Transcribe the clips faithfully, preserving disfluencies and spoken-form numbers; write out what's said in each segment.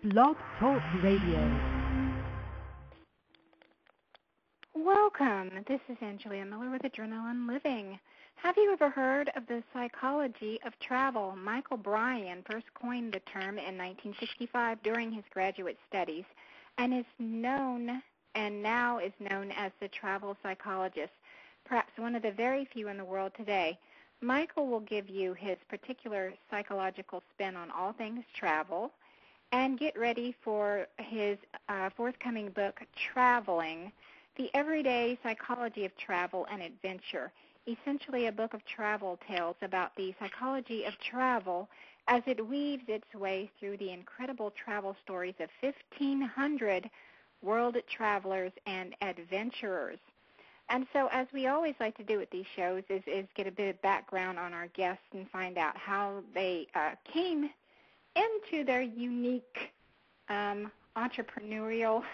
Blog Talk Radio. Welcome. This is Angelia Miller with Adrenaline Living. Have you ever heard of the psychology of travel? Michael Bryan first coined the term in nineteen sixty-five during his graduate studies and is known and now is known as the travel psychologist, perhaps one of the very few in the world today. Michael will give you his particular psychological spin on all things travel, and get ready for his uh, forthcoming book, Traveling, The Everyday Psychology of Travel and Adventure, essentially a book of travel tales about the psychology of travel as it weaves its way through the incredible travel stories of fifteen hundred world travelers and adventurers. And so, as we always like to do with these shows, is, is get a bit of background on our guests and find out how they uh, came into their unique um, entrepreneurial.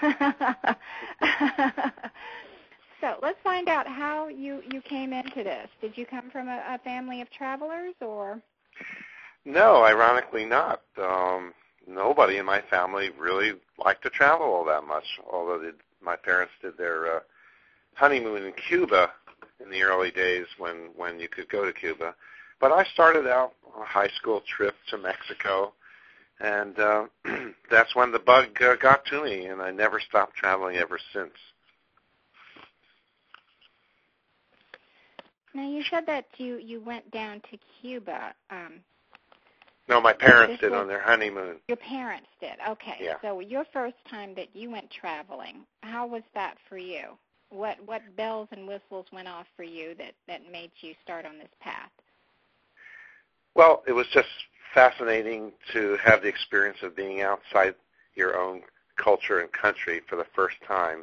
So let's find out how you, you came into this. Did you come from a, a family of travelers, or? No, ironically not. Um, nobody in my family really liked to travel all that much, although they, my parents did their uh, honeymoon in Cuba in the early days when, when you could go to Cuba. But I started out on a high school trip to Mexico, and uh, that's when the bug uh, got to me, and I never stopped traveling ever since. Now, you said that you, you went down to Cuba. Um, no, my parents did was, on their honeymoon. Your parents did. Okay. Yeah. So your first time that you went traveling, how was that for you? What what bells and whistles went off for you that, that made you start on this path? Well, it was just fascinating to have the experience of being outside your own culture and country for the first time.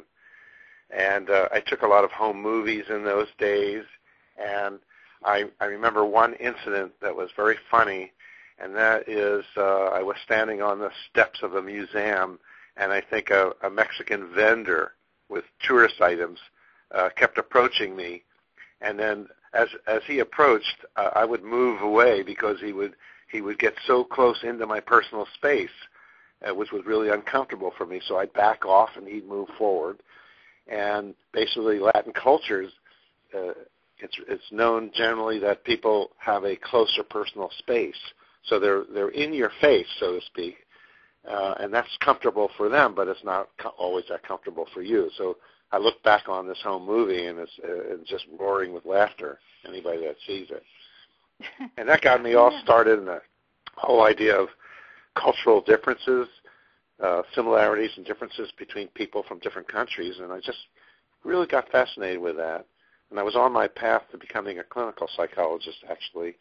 And uh, I took a lot of home movies in those days, and I, I remember one incident that was very funny, and that is uh, I was standing on the steps of a museum, and I think a, a Mexican vendor with tourist items uh, kept approaching me, and then as as he approached, uh, I would move away because he would he would get so close into my personal space, uh, which was really uncomfortable for me. So I'd back off, and he'd move forward. And basically, Latin cultures, uh, it's it's known generally that people have a closer personal space, so they're they're in your face, so to speak, uh, and that's comfortable for them, but it's not co- always that comfortable for you. So I look back on this home movie, and it's, uh, it's just roaring with laughter, anybody that sees it. And that got me all started in the whole idea of cultural differences, uh, similarities and differences between people from different countries, and I just really got fascinated with that. And I was on my path to becoming a clinical psychologist, actually,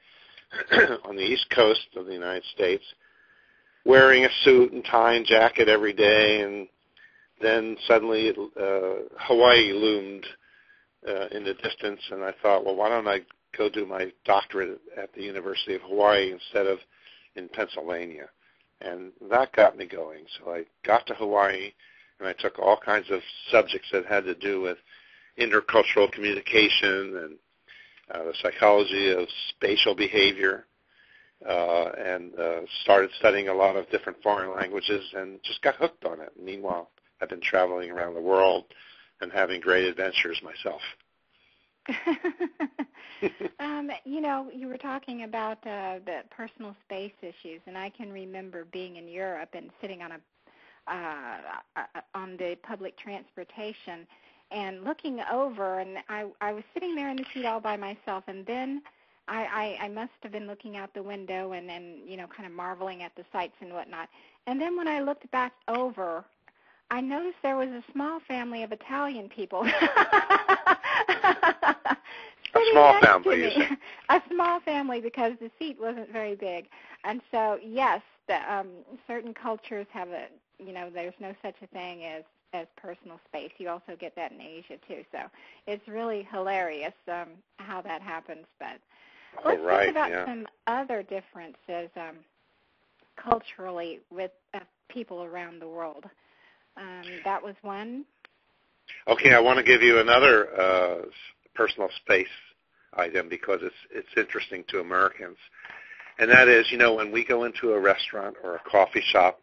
on the East Coast of the United States, wearing a suit and tie and jacket every day, and then suddenly uh, Hawaii loomed uh, in the distance, and I thought, well, why don't I go do my doctorate at the University of Hawaii instead of in Pennsylvania? And that got me going. So I got to Hawaii, and I took all kinds of subjects that had to do with intercultural communication and uh, the psychology of spatial behavior, uh, and uh, started studying a lot of different foreign languages and just got hooked on it. Meanwhile, I've been traveling around the world and having great adventures myself. um, you know, you were talking about uh, the personal space issues, and I can remember being in Europe and sitting on a uh, on the public transportation and looking over, and I, I was sitting there in the seat all by myself, and then I, I, I must have been looking out the window and, and, you know, kind of marveling at the sights and whatnot. And then when I looked back over, I noticed there was a small family of Italian people. A small family, you say? A small family, because the seat wasn't very big. And so, yes, the, um, certain cultures have a, you know, there's no such a thing as, as personal space. You also get that in Asia, too. So it's really hilarious um, how that happens. But let's oh, right, talk about yeah. some other differences um, culturally with uh, people around the world. Um, that was one. Okay, I want to give you another uh, personal space item because it's it's interesting to Americans, and that is, you know, when we go into a restaurant or a coffee shop,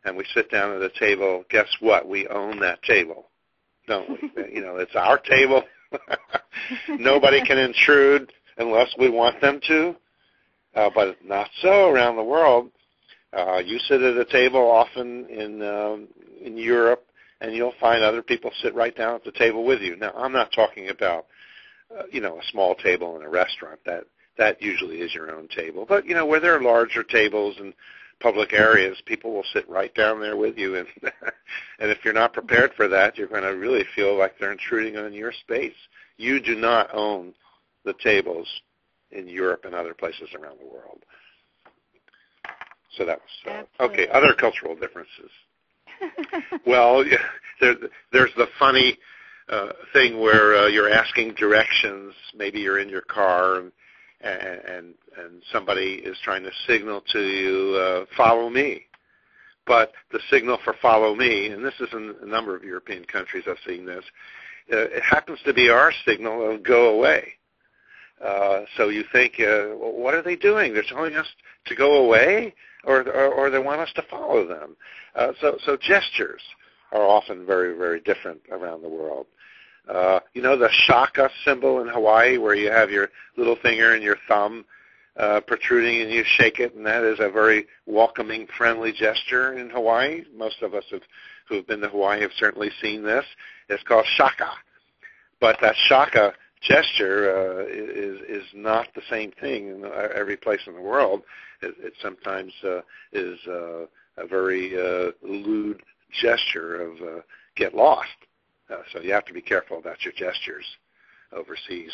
and we sit down at a table, guess what? We own that table, don't we? You know, it's our table. Nobody can intrude unless we want them to, uh, but not so around the world. Uh, you sit at a table often in um, in Europe, and you'll find other people sit right down at the table with you. Now, I'm not talking about, uh, you know, a small table in a restaurant. That that usually is your own table. But, you know, where there are larger tables in public areas, people will sit right down there with you. And, and if you're not prepared for that, you're going to really feel like they're intruding on your space. You do not own the tables in Europe and other places around the world. So that was, uh, okay, other cultural differences. Well, there, there's the funny uh, thing where uh, you're asking directions. Maybe you're in your car and and and, and somebody is trying to signal to you, uh, follow me. But the signal for follow me, and this is in a number of European countries I've seen this, uh, it happens to be our signal of go away. Uh, so you think, uh, well, what are they doing? They're telling us to go away, or or, or they want us to follow them. Uh, so so gestures are often very, very different around the world. Uh, you know the shaka symbol in Hawaii, where you have your little finger and your thumb uh, protruding and you shake it, and that is a very welcoming, friendly gesture in Hawaii. Most of us have, who have been to Hawaii have certainly seen this. It's called shaka. But that shaka gesture uh, is is not the same thing in every place in the world. It, it sometimes uh, is uh, a very uh, lewd gesture of uh, get lost. Uh, so you have to be careful about your gestures overseas.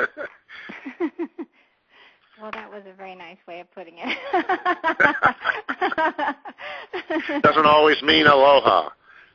Well, that was a very nice way of putting it. Doesn't always mean aloha.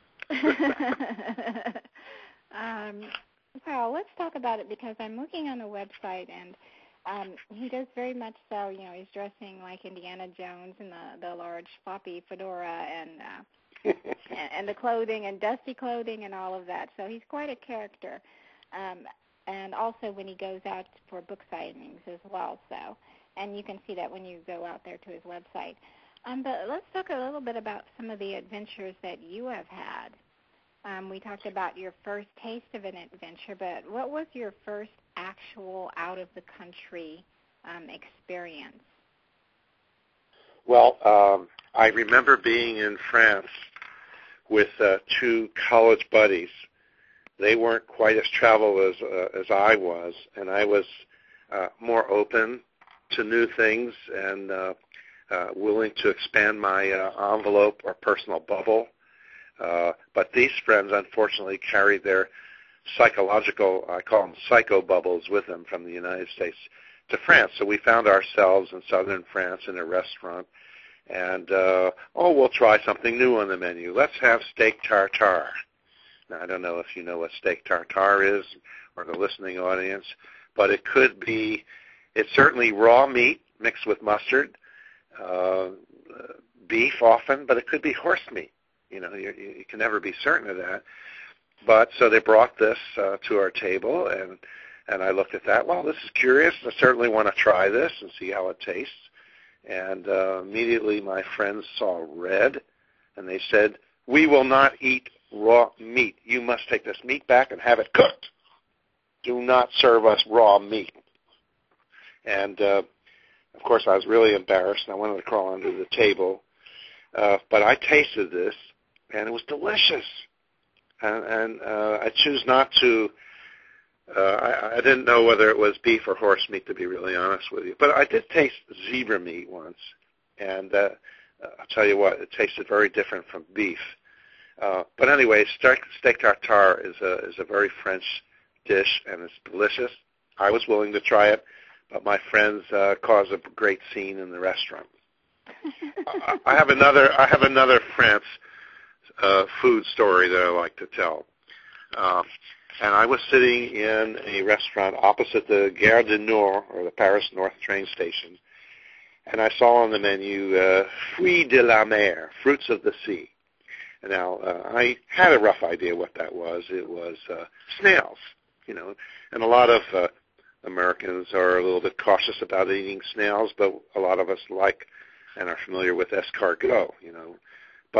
um, well, let's talk about it, because I'm looking on the website, and um, he does very much so. You know, he's dressing like Indiana Jones in the, the large floppy fedora and uh, and the clothing and dusty clothing and all of that. So he's quite a character. Um, and also when he goes out for book signings as well. So, and you can see that when you go out there to his website. Um, but let's talk a little bit about some of the adventures that you have had. Um, we talked about your first taste of an adventure, but what was your first actual out-of-the-country um, experience? Well, um, I remember being in France with uh, two college buddies. They weren't quite as traveled as uh, as I was, and I was uh, more open to new things and uh, uh, willing to expand my uh, envelope or personal bubble. Uh, but these friends, unfortunately, carried their psychological, I call them psycho bubbles, with them from the United States to France. So we found ourselves in southern France in a restaurant, and, uh, oh, we'll try something new on the menu. Let's have steak tartare. Now, I don't know if you know what steak tartare is, or the listening audience, but it could be, it's certainly raw meat mixed with mustard, uh, beef often, but it could be horse meat. You know, you, you can never be certain of that. But so they brought this uh, to our table, and and I looked at that. Well, this is curious. I certainly want to try this and see how it tastes. And uh, immediately my friends saw red, and they said, "We will not eat raw meat. You must take this meat back and have it cooked. Do not serve us raw meat." And, uh, of course, I was really embarrassed, and I wanted to crawl under the table. Uh, but I tasted this, and it was delicious. And, and uh, I choose not to, uh, I, I didn't know whether it was beef or horse meat, to be really honest with you. But I did taste zebra meat once, and uh, I'll tell you what, it tasted very different from beef. Uh, but anyway, steak, steak tartare is a, is a very French dish, and it's delicious. I was willing to try it, but my friends uh, caused a great scene in the restaurant. I have another. I have another France uh, food story that I like to tell. Uh, and I was sitting in a restaurant opposite the Gare du Nord, or the Paris North train station, and I saw on the menu uh, fruits de la mer, fruits of the sea. And now uh, I had a rough idea what that was. It was uh, snails, you know, and a lot of uh, Americans are a little bit cautious about eating snails, but a lot of us like and are familiar with escargot, you know. But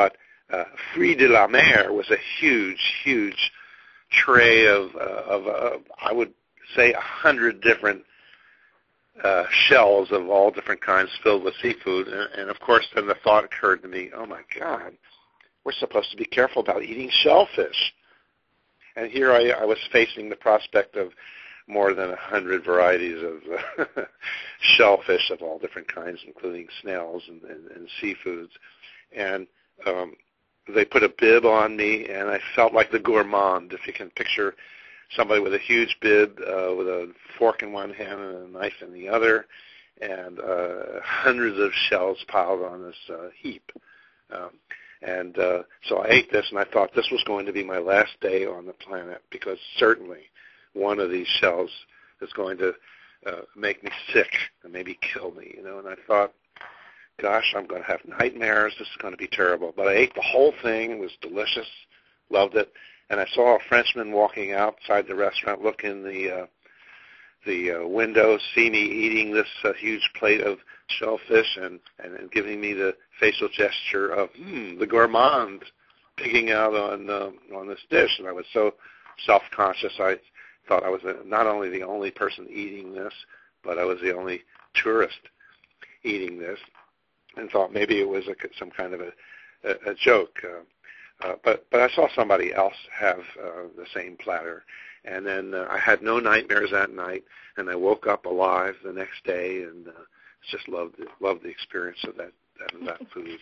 uh, fruits de la mer was a huge, huge tray of, uh, of uh, I would say, a hundred different uh, shells of all different kinds filled with seafood. And, and, of course, then the thought occurred to me, oh, my God, we're supposed to be careful about eating shellfish. And here I, I was facing the prospect of more than a hundred varieties of uh, shellfish of all different kinds, including snails and, and, and seafoods. And um, they put a bib on me, and I felt like the gourmand, if you can picture somebody with a huge bib uh, with a fork in one hand and a knife in the other, and uh, hundreds of shells piled on this uh, heap. Um, and uh, so I ate this, and I thought this was going to be my last day on the planet, because certainly one of these shells is going to uh, make me sick and maybe kill me, you know. And I thought, gosh, I'm going to have nightmares. This is going to be terrible. But I ate the whole thing. It was delicious. Loved it. And I saw a Frenchman walking outside the restaurant, look in the uh, the uh, window, see me eating this uh, huge plate of shellfish, and, and, and giving me the facial gesture of, hmm, the gourmand picking out on uh, on this dish. And I was so self-conscious, I thought I was not only the only person eating this, but I was the only tourist eating this, and thought maybe it was a, some kind of a, a, a joke. Uh, uh, but but I saw somebody else have uh, the same platter, and then uh, I had no nightmares that night, and I woke up alive the next day, and uh, just loved it, loved the experience of that that, that food.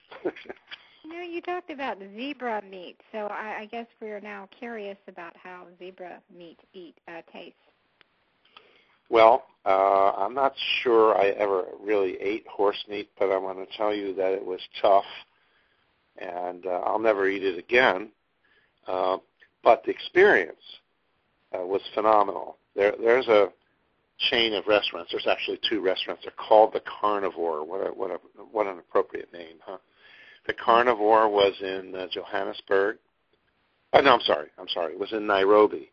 You know, you talked about zebra meat, so I, I guess we're now curious about how zebra meat eat uh, tastes. Well, uh, I'm not sure I ever really ate horse meat, but I want to tell you that it was tough, and uh, I'll never eat it again. Uh, but the experience uh, was phenomenal. There, there's a chain of restaurants. There's actually two restaurants. They're called the Carnivore. What a, what a, what an appropriate name, huh? The Carnivore was in uh, Johannesburg. Oh, no, I'm sorry. I'm sorry. It was in Nairobi.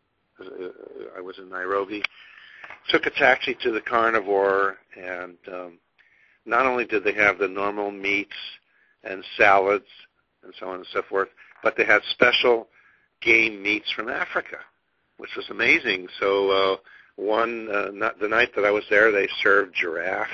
I was in Nairobi. Took a taxi to the Carnivore, and um, not only did they have the normal meats and salads and so on and so forth, but they had special game meats from Africa, which was amazing. So uh, one uh, not, the night that I was there, they served giraffe.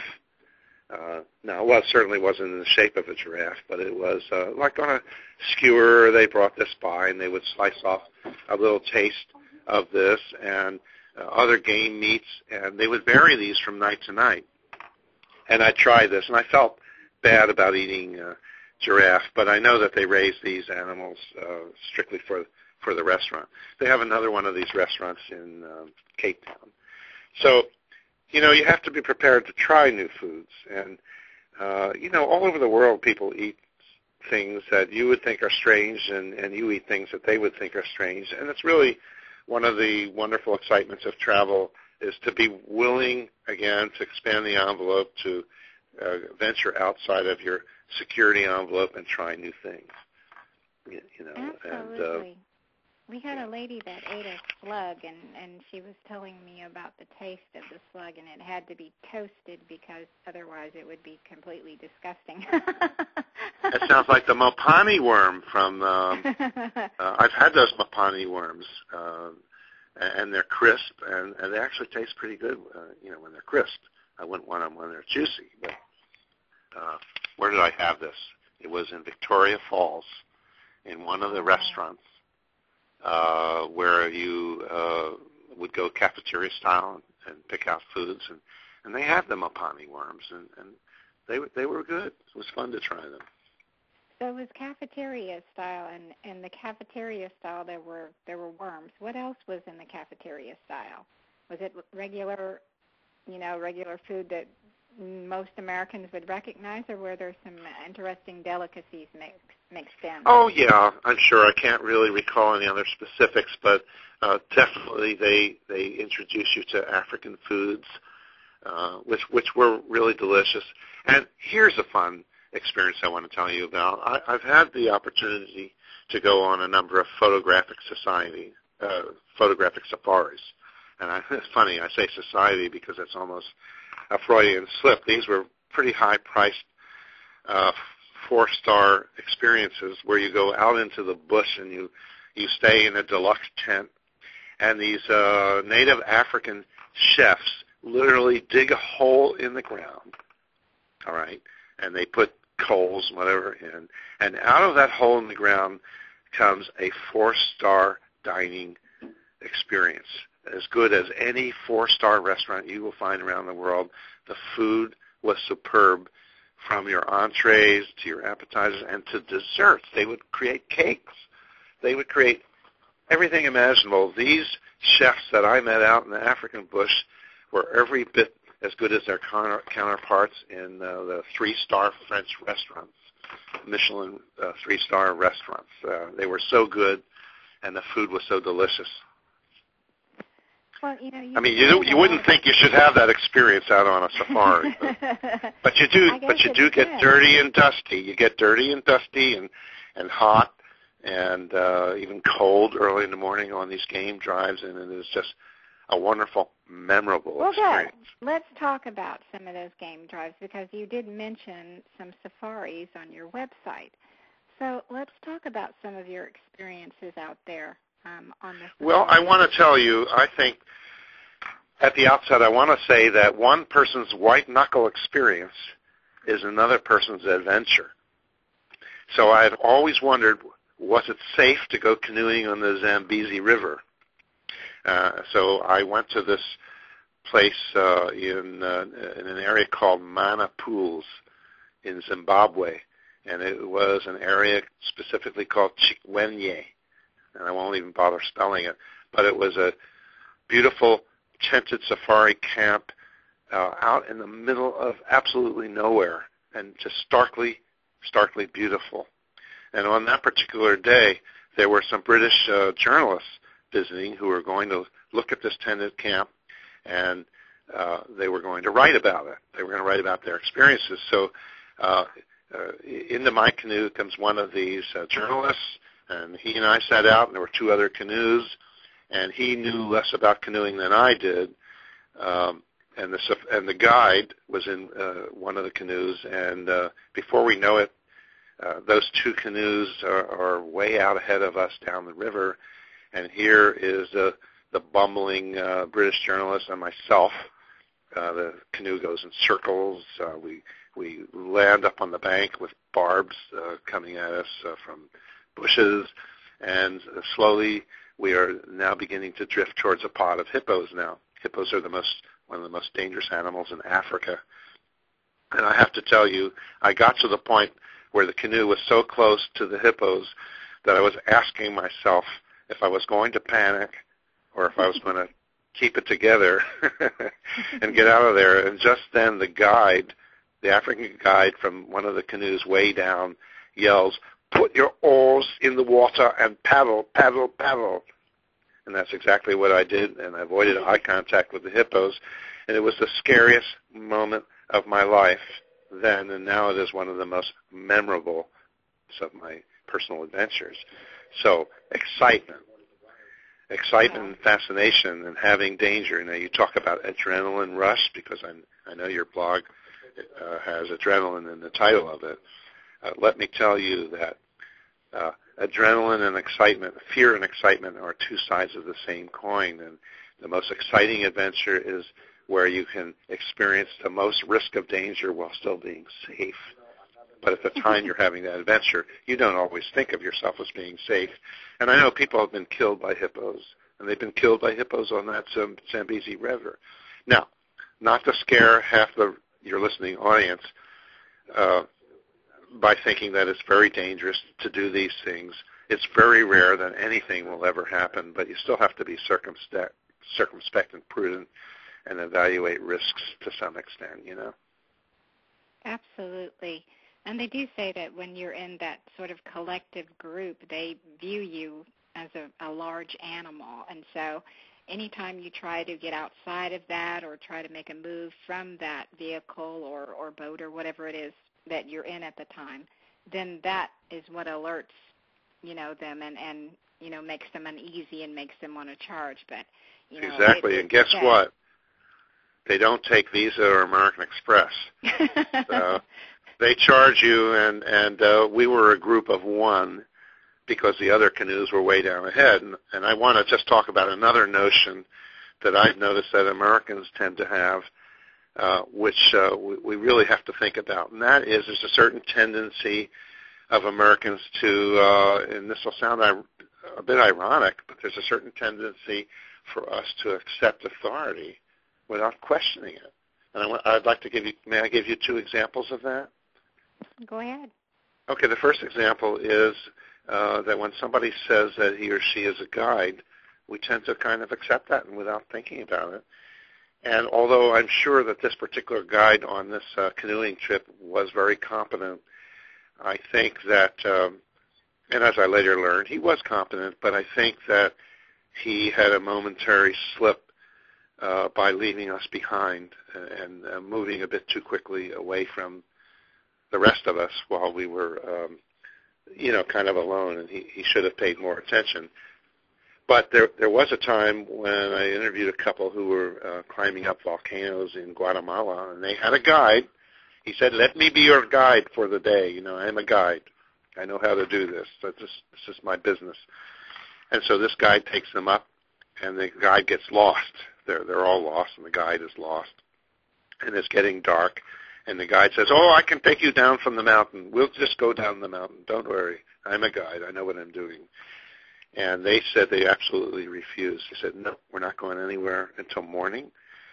Uh, now, well, it certainly wasn't in the shape of a giraffe, but it was uh, like on a skewer. They brought this by, and they would slice off a little taste of this and uh, other game meats, and they would vary these from night to night. And I tried this, and I felt bad about eating uh, giraffe, but I know that they raise these animals uh, strictly for for the restaurant. They have another one of these restaurants in um, Cape Town. So, you know, you have to be prepared to try new foods. And, uh, you know, all over the world people eat things that you would think are strange, and, and you eat things that they would think are strange. And it's really one of the wonderful excitements of travel is to be willing, again, to expand the envelope, to uh, venture outside of your security envelope and try new things. You, you know, Absolutely. And, uh, we had a lady that ate a slug, and, and she was telling me about the taste of the slug, and it had to be toasted because otherwise it would be completely disgusting. It sounds like the Mopani worm from, um, uh, I've had those Mopani worms, uh, and they're crisp, and, and they actually taste pretty good, uh, you know, when they're crisp. I wouldn't want them when they're juicy, but uh, where did I have this? It was in Victoria Falls in one of the restaurants. Uh, where you uh, would go cafeteria style and, and pick out foods, and, and they had the Mopani worms, and, and they they were good. It was fun to try them. So it was cafeteria style, and in the cafeteria style there were there were worms. What else was in the cafeteria style? Was it regular, you know, regular food that most Americans would recognize, or were there some interesting delicacies mixed mixed in? Oh yeah, I'm sure. I can't really recall any other specifics, but uh, definitely they they introduce you to African foods, uh, which which were really delicious. And here's a fun experience I want to tell you about. I, I've had the opportunity to go on a number of photographic society uh, photographic safaris, and I, it's funny I say society because it's almost a Freudian slip. These were pretty high-priced uh, four-star experiences where you go out into the bush and you, you stay in a deluxe tent, and these uh, native African chefs literally dig a hole in the ground, all right, and they put coals, whatever, in, and out of that hole in the ground comes a four-star dining experience, as good as any four-star restaurant you will find around the world. The food was superb, from your entrees to your appetizers and to desserts. They would create cakes. They would create everything imaginable. These chefs that I met out in the African bush were every bit as good as their counter- counterparts in uh, the three-star French restaurants, Michelin uh, three-star restaurants. Uh, they were so good, and the food was so delicious. Well, you know, you I mean, you you wouldn't think you should have that experience out on a safari, but, but you do. But you do get dirty and dusty. You get dirty and dusty and and hot and uh, even cold early in the morning on these game drives, and it is just a wonderful, memorable well, experience. Good. Let's talk about some of those game drives, because you did mention some safaris on your website. So let's talk about some of your experiences out there. Um, on this well, I want to tell you, I think at the outset, I want to say that one person's white-knuckle experience is another person's adventure. So I've always wondered, was it safe to go canoeing on the Zambezi River? Uh, so I went to this place uh, in, uh, in an area called Mana Pools in Zimbabwe, and it was an area specifically called Chikwenye. And I won't even bother spelling it, but it was a beautiful tented safari camp uh, out in the middle of absolutely nowhere, and just starkly, starkly beautiful. And on that particular day, there were some British uh, journalists visiting who were going to look at this tented camp, and uh, they were going to write about it. They were going to write about their experiences. So uh, uh, into my canoe comes one of these uh, journalists, and he and I sat out, and there were two other canoes, and he knew less about canoeing than I did. Um, and the and the guide was in uh, one of the canoes, and uh, before we know it, uh, those two canoes are, are way out ahead of us down the river, and here is uh, the bumbling uh, British journalist and myself. Uh, the canoe goes in circles. Uh, we we land up on the bank with barbs uh, coming at us uh, from bushes, and slowly we are now beginning to drift towards a pod of hippos now. Hippos are the most one of the most dangerous animals in Africa. And I have to tell you, I got to the point where the canoe was so close to the hippos that I was asking myself if I was going to panic or if I was going to keep it together and get out of there. And just then the guide, the African guide from one of the canoes way down, yells, "Put your oars in the water and paddle, paddle, paddle." And that's exactly what I did, and I avoided eye contact with the hippos. And it was the scariest moment of my life then, and now it is one of the most memorable of my personal adventures. So excitement, excitement and fascination and having danger. You know, you talk about adrenaline rush, because I, I know your blog uh, has adrenaline in the title of it. Uh, let me tell you that uh, adrenaline and excitement, fear and excitement are two sides of the same coin, and the most exciting adventure is where you can experience the most risk of danger while still being safe. But at the time you're having that adventure, you don't always think of yourself as being safe. And I know people have been killed by hippos, and they've been killed by hippos on that Zambezi River. Now, not to scare half the your listening audience, uh, by thinking that it's very dangerous to do these things. It's very rare that anything will ever happen, but you still have to be circumspect, circumspect and prudent and evaluate risks to some extent, you know? Absolutely. And they do say that when you're in that sort of collective group, they view you as a, a large animal. And so anytime you try to get outside of that or try to make a move from that vehicle or, or boat or whatever it is that you're in at the time, then that is what alerts, you know, them and, and you know, makes them uneasy and makes them want to charge. But, you know, exactly. It, and guess okay. what? They don't take Visa or American Express. So They charge you, and, and uh, we were a group of one because the other canoes were way down ahead. And, and I want to just talk about another notion that I've noticed that Americans tend to have, uh, which uh, we, we really have to think about, and that is there's a certain tendency of Americans to, uh, and this will sound a bit ironic, but there's a certain tendency for us to accept authority without questioning it. And I want, I'd like to give you, may I give you two examples of that? Go ahead. Okay, the first example is uh, that when somebody says that he or she is a guide, we tend to kind of accept that and without thinking about it. And although I'm sure that this particular guide on this uh, canoeing trip was very competent, I think that, um, and as I later learned, he was competent, but I think that he had a momentary slip uh, by leaving us behind and uh, moving a bit too quickly away from the rest of us while we were, um, you know, kind of alone, and he, he should have paid more attention. But there there was a time when I interviewed a couple who were uh, climbing up volcanoes in Guatemala, and they had a guide. He said, "Let me be your guide for the day. You know, I'm a guide. I know how to do this. That's just, this is my business." And so this guide takes them up, and the guide gets lost. They're they're all lost, and the guide is lost. And it's getting dark, and the guide says, "Oh, I can take you down from the mountain. We'll just go down the mountain. Don't worry. I'm a guide. I know what I'm doing." And they said they absolutely refused. They said, "No, we're not going anywhere until morning."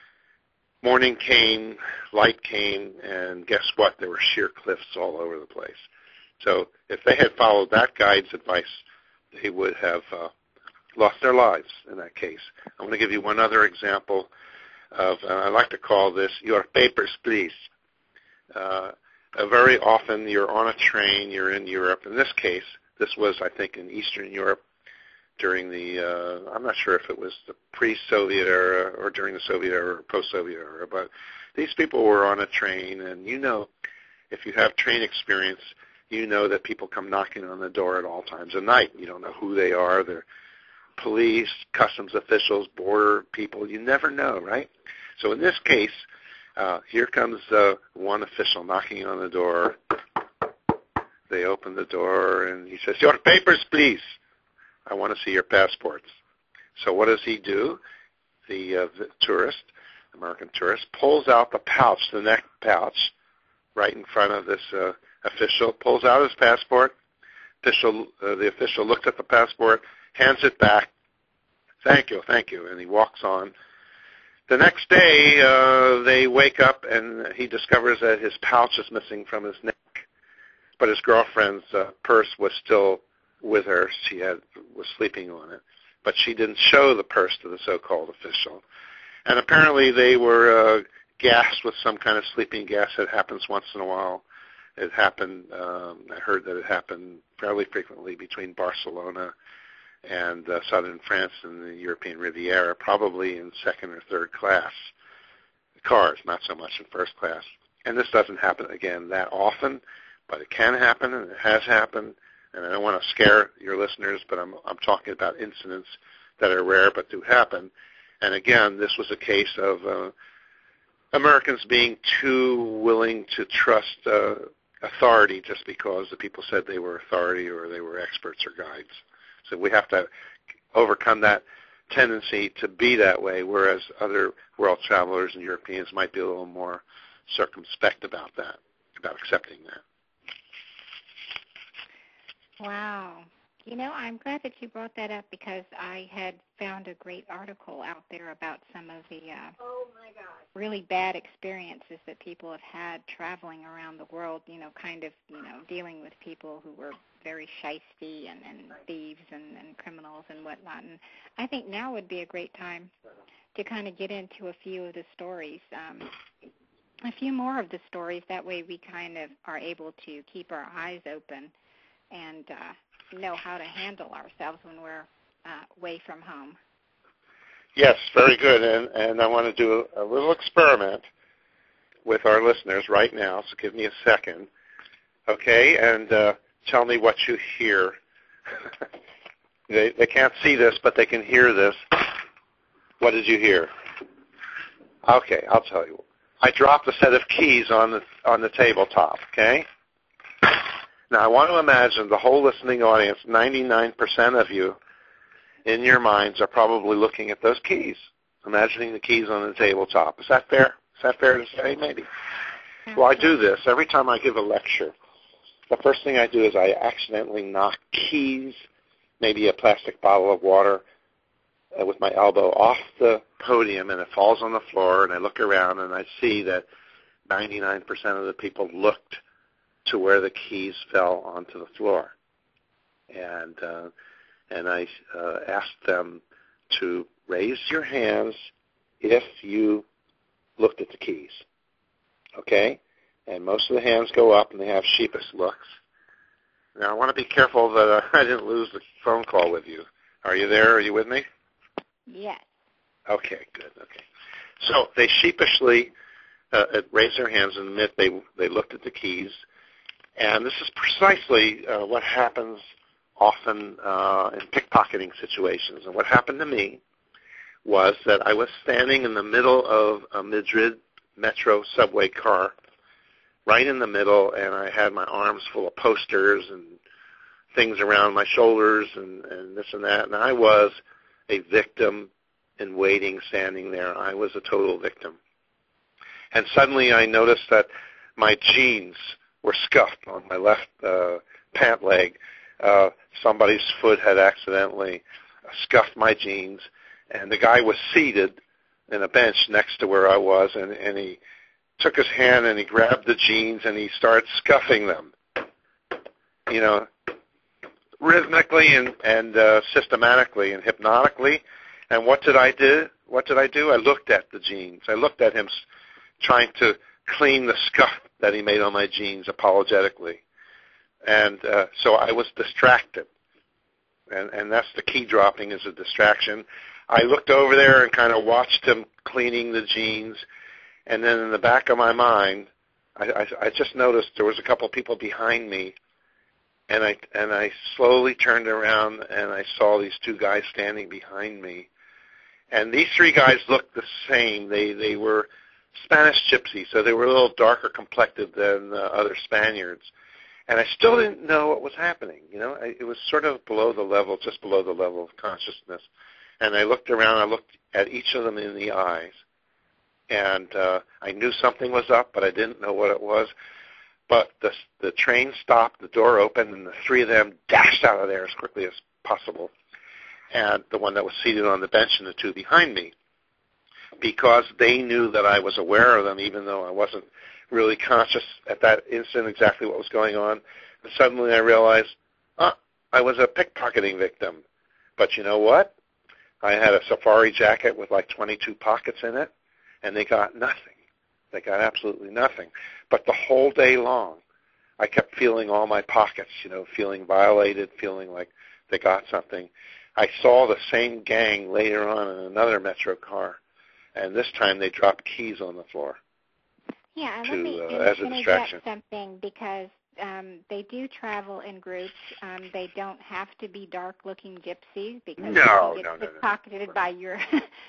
Morning came, light came, and guess what? There were sheer cliffs all over the place. So if they had followed that guide's advice, they would have uh, lost their lives in that case. I'm going to give you one other example of, uh, I like to call this, your papers, please. Uh, uh, very often you're on a train, you're in Europe. In this case, this was, I think, in Eastern Europe during the, uh, I'm not sure if it was the pre-Soviet era or during the Soviet era or post-Soviet era, but these people were on a train, and you know, if you have train experience, you know that people come knocking on the door at all times of night. You don't know who they are. They're police, customs officials, border people. You never know, right? So in this case, uh, here comes uh, one official knocking on the door. They open the door, and he says, "Your papers, please. I want to see your passports." So what does he do? The, uh, the tourist, American tourist, pulls out the pouch, the neck pouch, right in front of this uh, official, pulls out his passport. Official, uh, the official looks at the passport, hands it back. "Thank you, thank you," and he walks on. The next day, uh, they wake up, and he discovers that his pouch is missing from his neck, but his girlfriend's uh, purse was still with her. She had was sleeping on it, but she didn't show the purse to the so-called official. And apparently they were uh, gassed with some kind of sleeping gas that happens once in a while. It happened, um, I heard that it happened fairly frequently between Barcelona and uh, southern France and the European Riviera, probably in second or third class cars, not so much in first class. And this doesn't happen, again, that often, but it can happen, and it has happened. And I don't want to scare your listeners, but I'm, I'm talking about incidents that are rare but do happen. And again, this was a case of uh, Americans being too willing to trust uh, authority just because the people said they were authority or they were experts or guides. So we have to overcome that tendency to be that way, whereas other world travelers and Europeans might be a little more circumspect about that, about accepting that. Wow. You know, I'm glad that you brought that up because I had found a great article out there about some of the uh, oh my God. really bad experiences that people have had traveling around the world, you know, kind of, you know, dealing with people who were very shisty and, and thieves and, and criminals and whatnot. And I think now would be a great time to kind of get into a few of the stories, um, a few more of the stories. That way we kind of are able to keep our eyes open and uh, know how to handle ourselves when we're uh, away from home. Yes, very good. And, and I want to do a, a little experiment with our listeners right now, so give me a second. Okay, and uh, tell me what you hear. they, they can't see this, but they can hear this. What did you hear? Okay, I'll tell you. I dropped a set of keys on the on the tabletop, okay? Now, I want to imagine the whole listening audience, ninety-nine percent of you in your minds are probably looking at those keys, imagining the keys on the tabletop. Is that fair? Is that fair to say, maybe? Well, I do this every time I give a lecture. The first thing I do is I accidentally knock keys, maybe a plastic bottle of water, uh, with my elbow off the podium, and it falls on the floor, and I look around, and I see that ninety-nine percent of the people looked to where the keys fell onto the floor. And uh, and I uh, asked them to raise your hands if you looked at the keys. Okay? And most of the hands go up, and they have sheepish looks. Now, I want to be careful that uh, I didn't lose the phone call with you. Are you there? Are you with me? Yes. Okay, good. Okay. So they sheepishly uh, raised their hands and admit they they looked at the keys. And this is precisely uh, what happens often uh, in pickpocketing situations. And what happened to me was that I was standing in the middle of a Madrid metro subway car, right in the middle, and I had my arms full of posters and things around my shoulders and, and this and that. And I was a victim in waiting, standing there. I was a total victim. And suddenly I noticed that my jeans were scuffed on my left uh, pant leg. Uh, somebody's foot had accidentally scuffed my jeans, and the guy was seated in a bench next to where I was, and, and he took his hand and he grabbed the jeans and he started scuffing them, you know, rhythmically and, and uh, systematically and hypnotically. And what did I do? What did I do? I looked at the jeans. I looked at him trying to clean the scuff that he made on my jeans apologetically. And uh, so I was distracted. And, and that's the key dropping, is a distraction. I looked over there and kind of watched him cleaning the jeans. And then in the back of my mind, I, I, I just noticed there was a couple people behind me. And I, and I slowly turned around and I saw these two guys standing behind me. And these three guys looked the same. They, they were Spanish gypsies, so they were a little darker complected than the other Spaniards. And I still didn't know what was happening. You know, I, it was sort of below the level, just below the level of consciousness. And I looked around, I looked at each of them in the eyes, and uh, I knew something was up, but I didn't know what it was. But the, the train stopped, the door opened, and the three of them dashed out of there as quickly as possible. And the one that was seated on the bench and the two behind me, because they knew that I was aware of them, even though I wasn't really conscious at that instant exactly what was going on. And suddenly I realized, oh, I was a pickpocketing victim. But you know what? I had a safari jacket with like twenty-two pockets in it, and they got nothing. They got absolutely nothing. But the whole day long, I kept feeling all my pockets, you know, feeling violated, feeling like they got something. I saw the same gang later on in another metro car, and this time they dropped keys on the floor. Yeah, to, let me uh, in, as a interject distraction. something, because um, they do travel in groups. Um, they don't have to be dark-looking gypsies, because No, they no, get no, pocketed no. by Euro-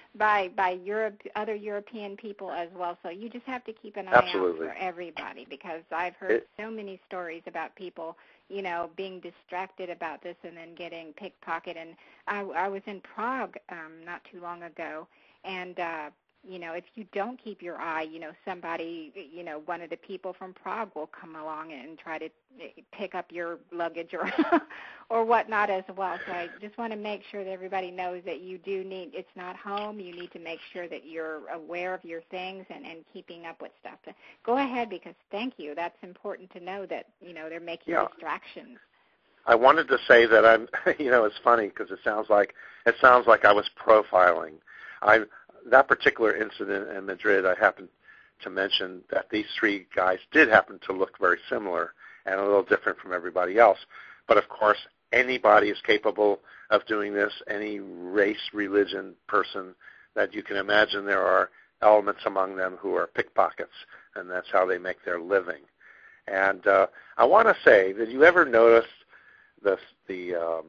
by by Europe, other European people as well. So you just have to keep an eye Absolutely. out for everybody, because I've heard It, so many stories about people, you know, being distracted about this and then getting pickpocketed. And I, I was in Prague um, not too long ago, and uh, you know, if you don't keep your eye, you know, somebody, you know, one of the people from Prague will come along and try to pick up your luggage or or whatnot as well. So I just want to make sure that everybody knows that you do need, it's not home. You need to make sure that you're aware of your things and, and keeping up with stuff. But go ahead, because thank you. That's important to know that, you know, they're making Yeah. distractions. I wanted to say that I'm, you know, it's funny because it sounds like it sounds like I was profiling. I that particular incident in Madrid, I happened to mention that these three guys did happen to look very similar and a little different from everybody else. But of course, anybody is capable of doing this. Any race, religion, person that you can imagine, there are elements among them who are pickpockets, and that's how they make their living. And uh, I want to say, did you ever notice the the um,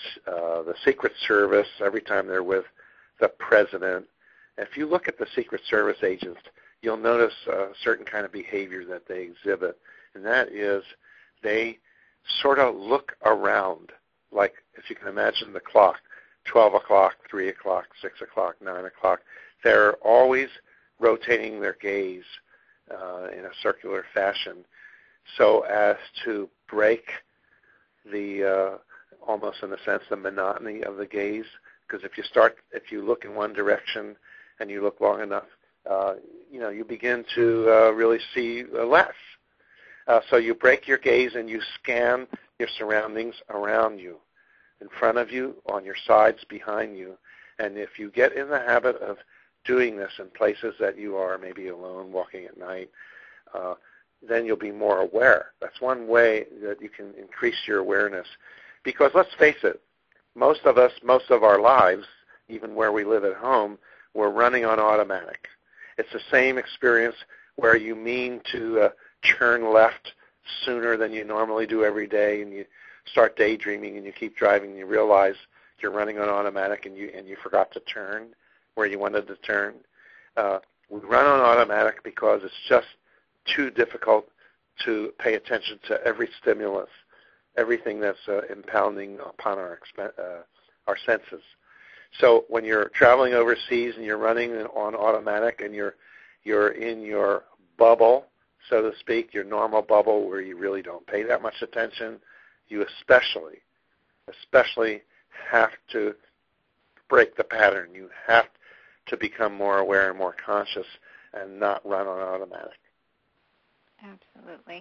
uh, the Secret Service every time they're with the president? If you look at the Secret Service agents you'll notice a certain kind of behavior that they exhibit, and that is they sort of look around, like if you can imagine the clock, twelve o'clock, three o'clock, six o'clock, nine o'clock. They're always rotating their gaze uh, in a circular fashion so as to break the, uh, almost in a sense, the monotony of the gaze. Because if you start, if you look in one direction and you look long enough, uh, you know, you begin to uh, really see uh, less. Uh, so you break your gaze and you scan your surroundings around you, in front of you, on your sides, behind you. And if you get in the habit of doing this in places that you are maybe alone, walking at night, uh, then you'll be more aware. That's one way that you can increase your awareness. Because let's face it, most of us, most of our lives, even where we live at home, we're running on automatic. It's the same experience where you mean to uh, turn left sooner than you normally do every day, and you start daydreaming and you keep driving and you realize you're running on automatic and you and you forgot to turn where you wanted to turn. Uh, we run on automatic because it's just too difficult to pay attention to every stimulus, everything that's uh, impounding upon our expen- uh, our senses. So when you're traveling overseas and you're running on automatic and you're you're in your bubble, so to speak, your normal bubble where you really don't pay that much attention, you especially, especially have to break the pattern. You have to become more aware and more conscious and not run on automatic. Absolutely.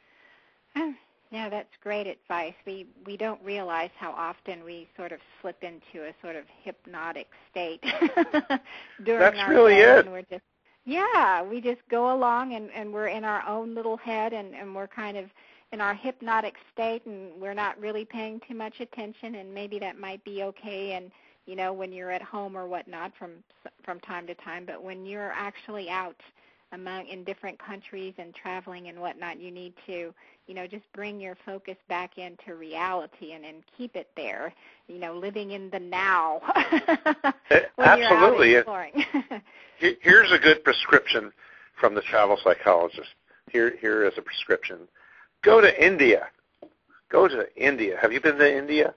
Yeah, that's great advice. We we don't realize how often we sort of slip into a sort of hypnotic state during that's our really day, it. and we're just yeah, we just go along and, and we're in our own little head, and, and we're kind of in our hypnotic state, and we're not really paying too much attention, and maybe that might be okay, and you know, when you're at home or whatnot from from time to time, but when you're actually out among in different countries and traveling and whatnot, you need to, you know, just bring your focus back into reality and, and keep it there, you know, living in the now when Absolutely. you're out exploring. Here's a good prescription from the travel psychologist. Here, here is a prescription. Go to India. Go to India. Have you been to India?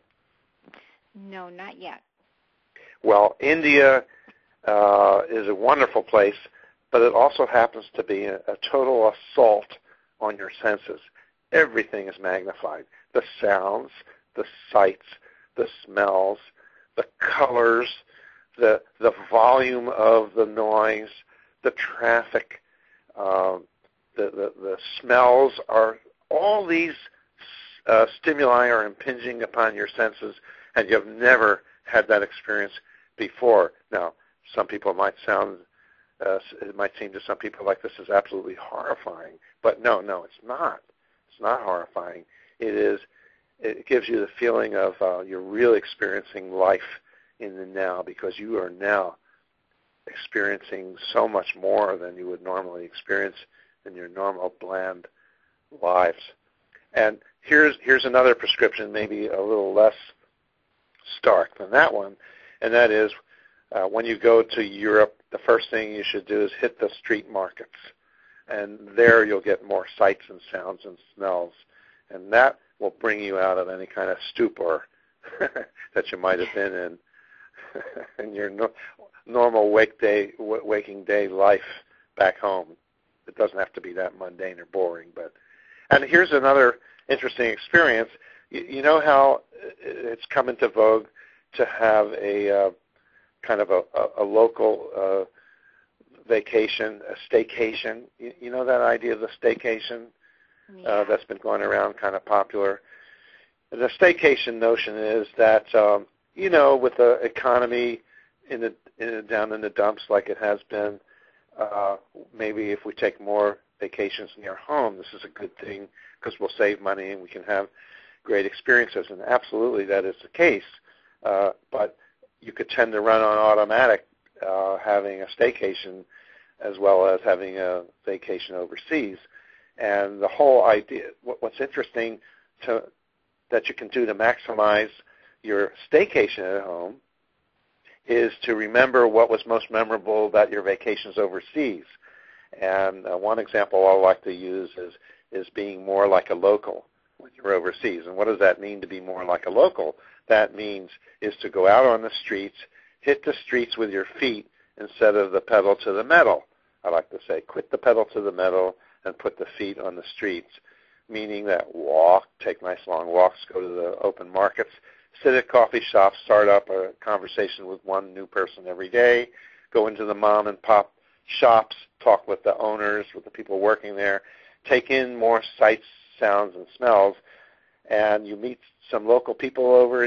No, not yet. Well, India uh, is a wonderful place, but it also happens to be a, a total assault on your senses. Everything is magnified. The sounds, the sights, the smells, the colors, the the volume of the noise, the traffic, uh, the, the, the smells are, all these uh, stimuli are impinging upon your senses, and you've never had that experience before. Now, some people might sound Uh, it might seem to some people like this is absolutely horrifying, but no, no, it's not. It's not horrifying. It is. It gives you the feeling of uh, you're really experiencing life in the now, because you are now experiencing so much more than you would normally experience in your normal bland lives. And here's here's another prescription, maybe a little less stark than that one, and that is, Uh, when you go to Europe, the first thing you should do is hit the street markets. And there you'll get more sights and sounds and smells. And that will bring you out of any kind of stupor that you might have been in in your no, normal wake day, w- waking day life back home. It doesn't have to be that mundane or boring. But and here's another interesting experience. You, you know how it's come into vogue to have a uh, kind of a, a, a local uh, vacation, a staycation. You, you know that idea of the staycation? Yeah. Uh, that's been going around, kind of popular. The staycation notion is that, um, you know, with the economy in the, in the, down in the dumps like it has been, uh, maybe if we take more vacations near home, this is a good thing because we'll save money and we can have great experiences. And absolutely that is the case. Uh, but you could tend to run on automatic uh, having a staycation as well as having a vacation overseas. And the whole idea, what's interesting to, that you can do to maximize your staycation at home is to remember what was most memorable about your vacations overseas. And uh, one example I like to use is, is being more like a local when you're overseas. And what does that mean to be more like a local? That means is to go out on the streets, hit the streets with your feet instead of the pedal to the metal. I like to say, quit the pedal to the metal and put the feet on the streets, meaning that walk, take nice long walks, go to the open markets, sit at coffee shops, start up a conversation with one new person every day, go into the mom and pop shops, talk with the owners, with the people working there, take in more sights, sounds, and smells, and you meet some local people over